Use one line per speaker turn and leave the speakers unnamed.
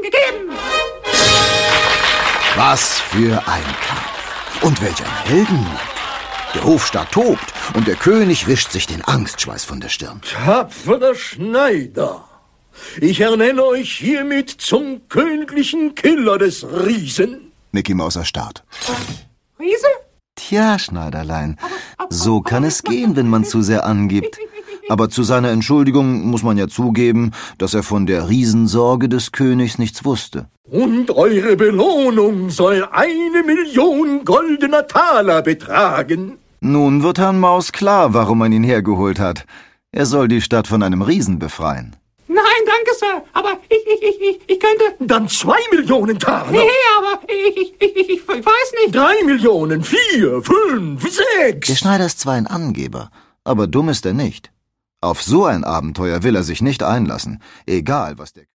gegeben.
Was für ein Kampf. Und welch ein Heldenmut. Der Hofstaat tobt und der König wischt sich den Angstschweiß von der Stirn.
Tapferer Schneider, ich ernenne euch hiermit zum königlichen Killer des Riesen.
Mickey Maus erstarrt.
Riese?
Tja, Schneiderlein, so kann es gehen, wenn man zu sehr angibt. Aber zu seiner Entschuldigung muss man ja zugeben, dass er von der Riesensorge des Königs nichts wusste.
Und eure Belohnung soll 1 Million goldener Taler betragen.
Nun wird Herrn Maus klar, warum man ihn hergeholt hat. Er soll die Stadt von einem Riesen befreien.
Nein, danke, Sir, aber ich könnte...
Dann 2 Millionen Taler.
Nee, aber ich weiß nicht.
3 Millionen, 4, 5, 6.
Der Schneider ist zwar ein Angeber, aber dumm ist er nicht. Auf so ein Abenteuer will er sich nicht einlassen, egal was der...